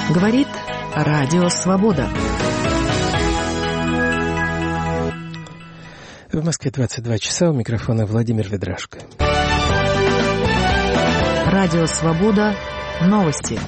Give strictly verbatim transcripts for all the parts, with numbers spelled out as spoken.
Говорит Радио Свобода. В Москве двадцать два часа, у микрофона Владимир Ведрашко. Радио Свобода. Новости.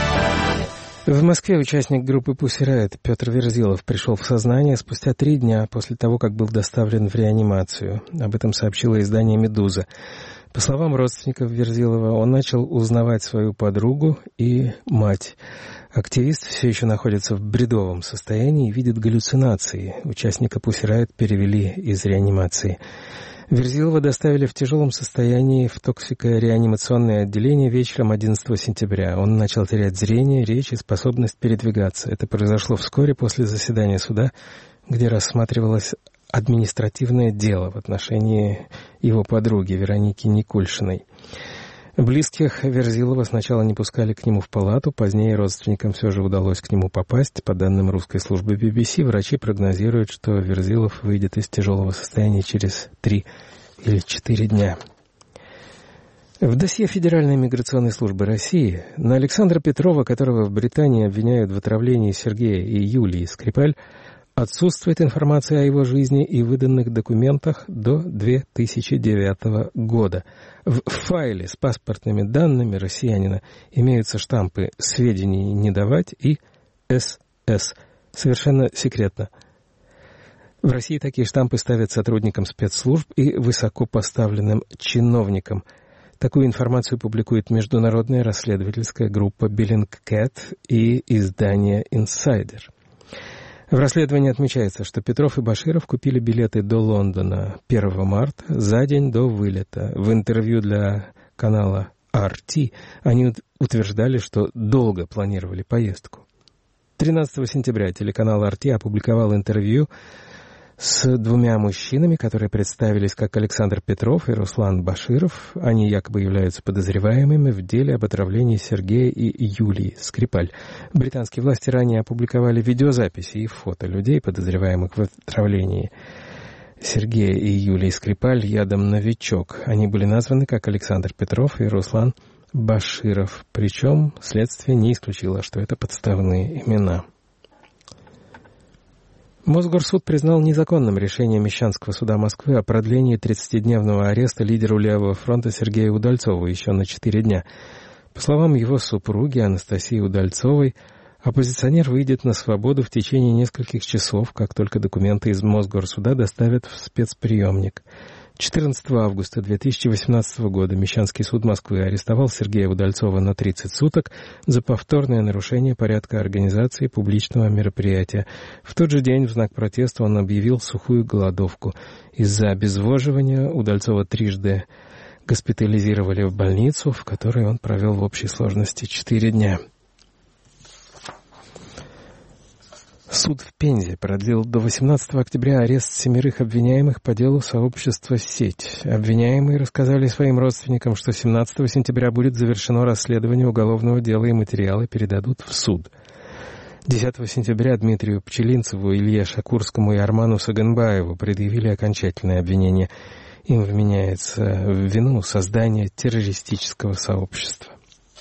В Москве участник группы Pussy Riot Петр Верзилов пришел в сознание спустя три дня после того, как был доставлен в реанимацию. Об этом сообщило издание «Медуза». По словам родственников Верзилова, он начал узнавать свою подругу и мать. Активист все еще находится в бредовом состоянии и видит галлюцинации. Участника Pussy Riot перевели из реанимации. Верзилова доставили в тяжелом состоянии в токсико-реанимационное отделение вечером одиннадцатого сентября. Он начал терять зрение, речь и способность передвигаться. Это произошло вскоре после заседания суда, где рассматривалось административное дело в отношении его подруги Вероники Никульшиной. Близких Верзилова сначала не пускали к нему в палату, позднее родственникам все же удалось к нему попасть. По данным русской службы би би си, врачи прогнозируют, что Верзилов выйдет из тяжелого состояния через три или четыре дня. В досье Федеральной миграционной службы России на Александра Петрова, которого в Британии обвиняют в отравлении Сергея и Юлии Скрипаль, отсутствует информация о его жизни и выданных документах до две тысячи девятого года. В файле с паспортными данными россиянина имеются штампы «Сведений не давать» и «эс эс». Совершенно секретно. В России такие штампы ставят сотрудникам спецслужб и высокопоставленным чиновникам. Такую информацию публикует международная расследовательская группа Bellingcat и издание Insider. В расследовании отмечается, что Петров и Баширов купили билеты до Лондона первого марта, за день до вылета. В интервью для канала ар ти они утверждали, что долго планировали поездку. тринадцатого сентября телеканал ар ти опубликовал интервью с двумя мужчинами, которые представились как Александр Петров и Руслан Баширов. Они якобы являются подозреваемыми в деле об отравлении Сергея и Юлии Скрипаль. Британские власти ранее опубликовали видеозаписи и фото людей, подозреваемых в отравлении Сергея и Юлии Скрипаль ядом «Новичок». Они были названы как Александр Петров и Руслан Баширов. Причем следствие не исключило, что это подставные имена. Мосгорсуд признал незаконным решение Мещанского суда Москвы о продлении тридцатидневного ареста лидеру Левого фронта Сергея Удальцова еще на четыре дня. По словам его супруги Анастасии Удальцовой, оппозиционер выйдет на свободу в течение нескольких часов, как только документы из Мосгорсуда доставят в спецприемник. четырнадцатого августа две тысячи восемнадцатого года Мещанский суд Москвы арестовал Сергея Удальцова на тридцать суток за повторное нарушение порядка организации публичного мероприятия. В тот же день в знак протеста он объявил сухую голодовку. Из-за обезвоживания Удальцова трижды госпитализировали в больницу, в которой он провел в общей сложности четыре дня. Суд в Пензе продлил до восемнадцатого октября арест семерых обвиняемых по делу сообщества «Сеть». Обвиняемые рассказали своим родственникам, что семнадцатого сентября будет завершено расследование уголовного дела и материалы передадут в суд. десятого сентября Дмитрию Пчелинцеву, Илье Шакурскому и Арману Саганбаеву предъявили окончательное обвинение. Им вменяется в вину создание террористического сообщества.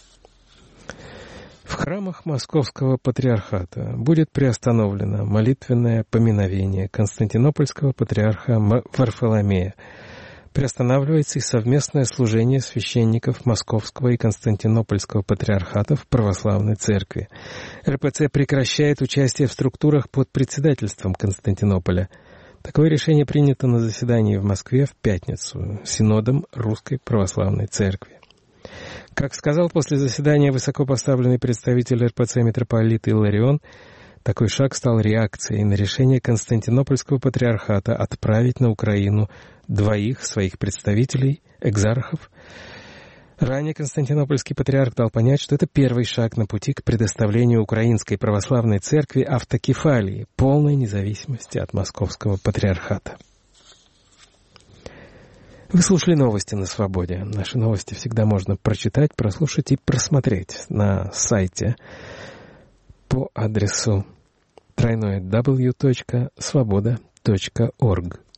В храмах Московского Патриархата будет приостановлено молитвенное поминовение Константинопольского патриарха Варфоломея. Приостанавливается и совместное служение священников Московского и Константинопольского патриархатов в православной церкви. эр пэ цэ прекращает участие в структурах под председательством Константинополя. Такое решение принято на заседании в Москве в пятницу Синодом Русской Православной Церкви. Как сказал после заседания высокопоставленный представитель эр пэ цэ митрополит Илларион, такой шаг стал реакцией на решение Константинопольского патриархата отправить на Украину двоих своих представителей, экзархов. Ранее Константинопольский патриарх дал понять, что это первый шаг на пути к предоставлению Украинской Православной Церкви автокефалии, полной независимости от Московского патриархата. Вы слушали новости на Свободе. Наши новости всегда можно прочитать, прослушать и просмотреть на сайте по адресу дабл ю дабл ю дабл ю точка свобода точка орг.